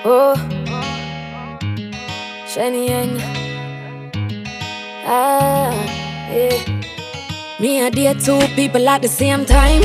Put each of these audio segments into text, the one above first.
Oh, Shenyan. Yeah. Me I date two people at the same time,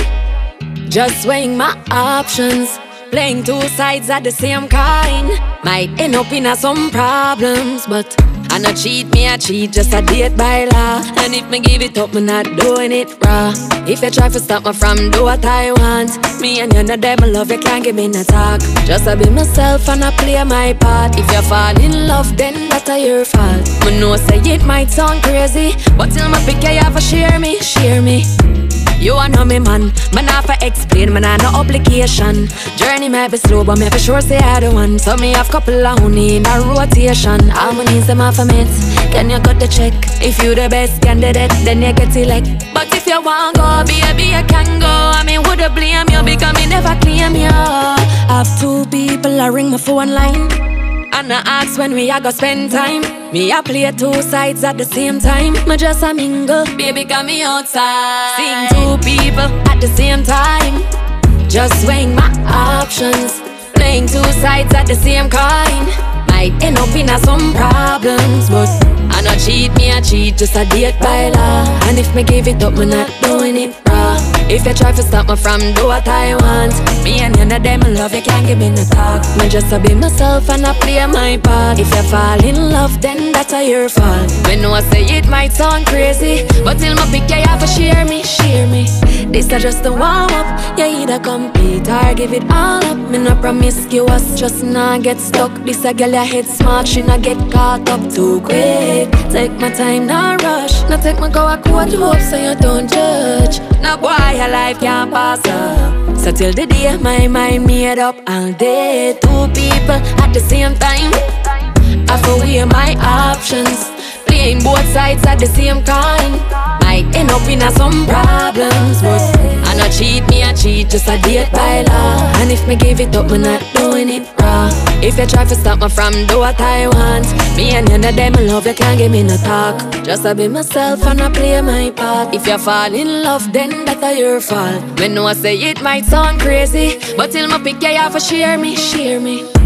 just weighing my options, playing two sides at the same kind. Might end up in some problems, but I not cheat, me I cheat, just a date by law. And if me give it up, me not doing it raw. If you try to stop me from do what I want, me and you know them love, you can't give me no talk. Just I be myself and I play my part. If you fall in love, then that's your fault. Me know say it might sound crazy, but till my pick you have to share me, share me. You a know me man have to explain, man I no obligation. Journey might be slow, but me for sure say I the one. So me have couple of honey in a rotation. Harmonies them off a mate. Can you cut the check? If you the best candidate, then you get elect. But if you want go, baby you can go. I mean woulda blame you because me never claim you. Have two people I ring my phone line, and I ask when we a go spend time. Me I play two sides at the same time. Me just a mingle, baby got me outside. Seeing two people at the same time, just weighing my options, playing two sides at the same kind. Might end up in some problems, but I not cheat, me I cheat, just a date by law. And if me give it up, me not doing it raw. If you try to stop me from do what I want, me and you know them love, you can't give me no talk. Me just a be myself and I play my part. If you fall in love, then that's your fault. Me know I say it might sound crazy, but till my pick you have to share me, share me. This is just a warm up, you either compete or give it all up. Me no promiscuous, just not get stuck. This a girl your head smart, she not get caught up too quick. Take my time, not rush. Not take my go a quote hope so you don't judge. Now boy, your life can't pass up. So till the day my mind made up, I'll date two people at the same time. I for weigh my options, playing both sides at the same kind. Might end up in some problems, but I not cheat, me I cheat, just a date by law. And if me give it up, me not doing it raw. If you try to stop me from do what I want, me and you know them love, you can't give me no talk. Just I be myself and I play my part. If you fall in love, then that's your fault. Me know I say it might sound crazy, but till my pick you have to share me, share me.